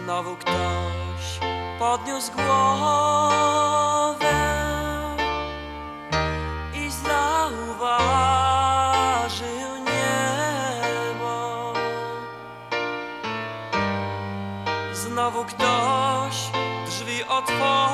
Znowu ktoś podniósł głowę i zauważył niebo. Znowu ktoś drzwi otworzył